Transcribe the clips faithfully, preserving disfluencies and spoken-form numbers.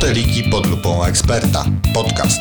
Foteliki pod lupą eksperta. Podcast.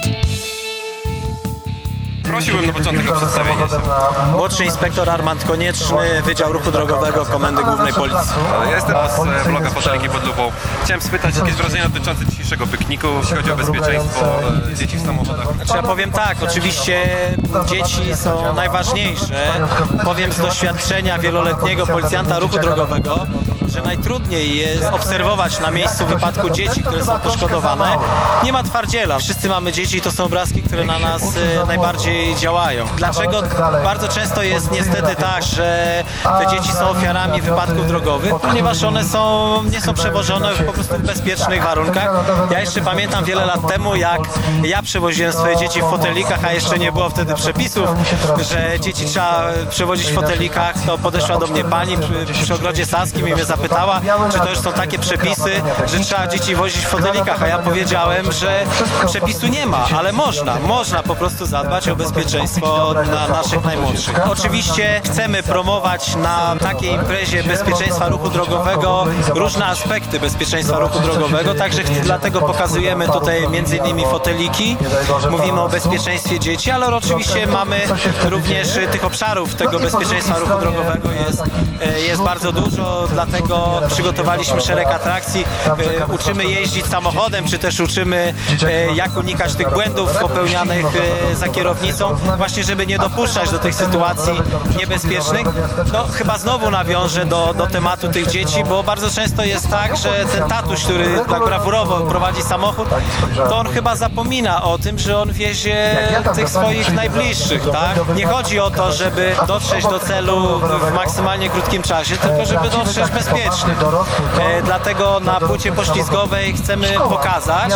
Prosiłbym na początek o przedstawienie się. Młodszy inspektor Armand Konieczny, Wydział Ruchu Drogowego Komendy Głównej Policji. Ja jestem z bloga Foteliki pod lupą. Chciałem spytać, jakieś wrażenia dotyczące dzisiejszego pikniku, jeśli chodzi o bezpieczeństwo e, dzieci w samochodach. Znaczy ja powiem tak, oczywiście dzieci są najważniejsze. Powiem z doświadczenia wieloletniego policjanta ruchu drogowego, że najtrudniej jest obserwować na miejscu wypadku dzieci, które są poszkodowane. Nie ma twardziela. Wszyscy mamy dzieci i to są obrazki, które na nas e, najbardziej działają. Dlaczego bardzo często jest niestety tak, że te dzieci są ofiarami wypadków drogowych? Ponieważ one są, nie są przewożone po prostu w bezpiecznych warunkach. Ja jeszcze pamiętam wiele lat temu, jak ja przewoziłem swoje dzieci w fotelikach, a jeszcze nie było wtedy przepisów, że dzieci trzeba przewozić w fotelikach, to podeszła do mnie pani przy, przy ogrodzie Saskim i mnie zapytała, czy to już są takie przepisy, że trzeba dzieci wozić w fotelikach, a ja powiedziałem, że przepisu nie ma, ale można, można po prostu zadbać o bezpieczeństwo na naszych najmłodszych. Oczywiście chcemy promować na takiej imprezie bezpieczeństwa ruchu drogowego różne aspekty bezpieczeństwa ruchu drogowego, także dlatego pokazujemy tutaj między innymi foteliki, mówimy o bezpieczeństwie dzieci, ale oczywiście mamy również tych obszarów tego bezpieczeństwa ruchu drogowego jest, jest bardzo dużo, dlatego przygotowaliśmy szereg atrakcji, uczymy jeździć samochodem, czy też uczymy jak unikać tych błędów popełnianych za kierownicą, właśnie żeby nie dopuszczać do tych sytuacji niebezpiecznych. No chyba znowu nawiążę do, do tematu tych dzieci, bo bardzo często jest tak, że ten tatuś, który tak brawurowo prowadzi samochód, to on chyba zapomina o tym, że on wiezie tych swoich najbliższych, tak? Nie chodzi o to, żeby dotrzeć do celu w maksymalnie krótkim czasie, tylko żeby dotrzeć bezpiecznie. E, dlatego na płycie poślizgowej chcemy pokazać,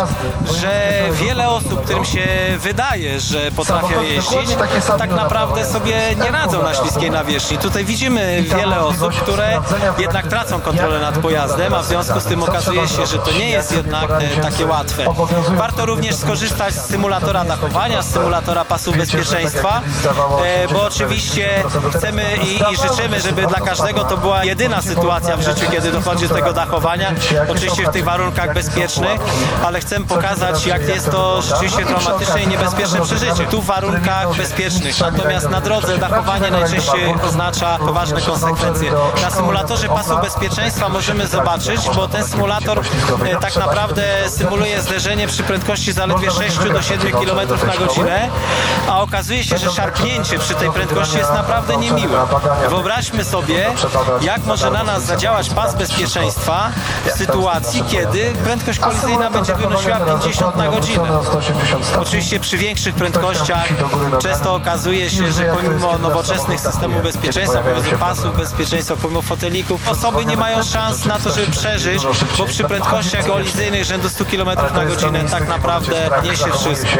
że wiele osób, którym się wydaje, że potrafią jeździć, tak naprawdę sobie nie radzą na śliskiej nawierzchni. Tutaj widzimy wiele osób, które jednak tracą kontrolę nad pojazdem, a w związku z tym okazuje się, że to nie jest jednak takie łatwe. Warto również skorzystać z symulatora dachowania, z symulatora pasów bezpieczeństwa, bo oczywiście chcemy i, i życzymy, żeby dla każdego to była jedyna sytuacja w życiu, kiedy dochodzi do tego dachowania, oczywiście w tych warunkach bezpiecznych, ale chcemy pokazać, jak jest to rzeczywiście traumatyczne i niebezpieczne przeżycie. Tu w warunkach bezpiecznych, natomiast na drodze dachowanie najczęściej oznacza poważne konsekwencje. Na symulatorze pasu bezpieczeństwa możemy zobaczyć, bo ten symulator e, tak naprawdę symuluje zderzenie przy prędkości zaledwie sześć do siedmiu kilometrów na godzinę, a okazuje się, że szarpnięcie przy tej prędkości jest naprawdę niemiłe. Wyobraźmy sobie, jak może na nas zadziałać pas bezpieczeństwa w sytuacji, kiedy prędkość kolizyjna będzie wynosiła pięćdziesiąt na godzinę. Oczywiście przy większych prędkościach często okazuje się, że pomimo nowoczesnych systemów bezpieczeństwa, pomimo pasów bezpieczeństwa, pomimo fotelików, osoby nie mają szans na to, żeby przeżyć, bo przy prędkościach kolizyjnych rzędu stu kilometrów na godzinę tak naprawdę niesie wszystko.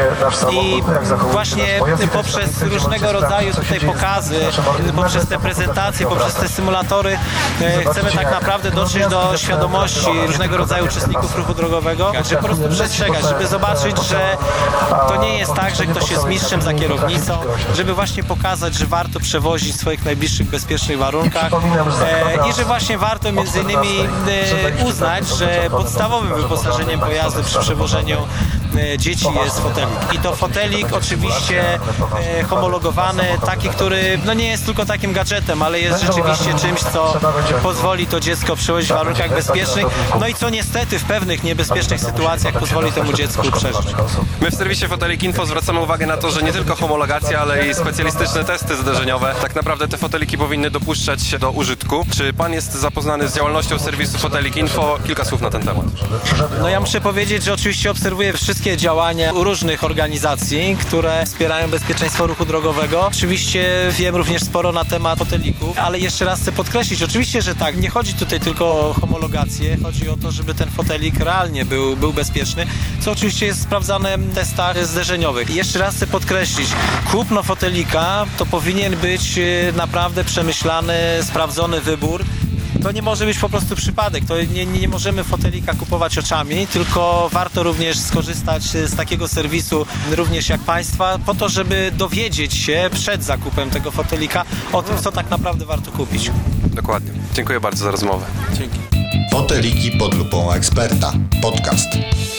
I właśnie poprzez różnego rodzaju tutaj pokazy, poprzez te prezentacje, poprzez te symulatory chcemy tak naprawdę dotrzeć do świadomości różnego rodzaju uczestników ruchu drogowego, żeby po prostu przestrzegać, żeby zobaczyć, że to nie jest tak, że ktoś jest mistrzem za kierownicą, żeby właśnie pokazać, że warto przewozić w swoich najbliższych bezpiecznych warunkach e, i że właśnie warto między innymi e, uznać, że podstawowym wyposażeniem pojazdu przy przewożeniu e, dzieci jest fotelik. I to fotelik oczywiście e, homologowany, taki, który no nie jest tylko takim gadżetem, ale jest rzeczywiście czymś, co pozwoli to dziecko przewozić w warunkach bezpiecznych, no i co niestety w pewnych niebezpiecznych sytuacjach pozwoli temu dziecku przeżyć. My w serwisie Fotelik Info zwracamy uwagę na to, że nie tylko homologacja, ale i specjalistyczne testy zderzeniowe. Tak naprawdę te foteliki powinny dopuszczać się do użytku. Czy pan jest zapoznany z działalnością serwisu Fotelik Info? Kilka słów na ten temat. No ja muszę powiedzieć, że oczywiście obserwuję wszystkie działania różnych organizacji, które wspierają bezpieczeństwo ruchu drogowego. Oczywiście wiem również sporo na temat fotelików, ale jeszcze raz chcę podkreślić, oczywiście, że tak, nie chodzi tutaj tylko o homologację, chodzi o to, żeby ten fotelik realnie był, był bezpieczny, co oczywiście jest sprawdzane w testach zderzeniowych. I jeszcze raz chcę podkreślić, kupno fotelika to powinien być naprawdę przemyślany, sprawdzony wybór. To nie może być po prostu przypadek, to nie, nie możemy fotelika kupować oczami, tylko warto również skorzystać z takiego serwisu, również jak państwa, po to, żeby dowiedzieć się przed zakupem tego fotelika o tym, co tak naprawdę warto kupić. Dokładnie. Dziękuję bardzo za rozmowę. Dzięki. Foteliki pod lupą eksperta. Podcast.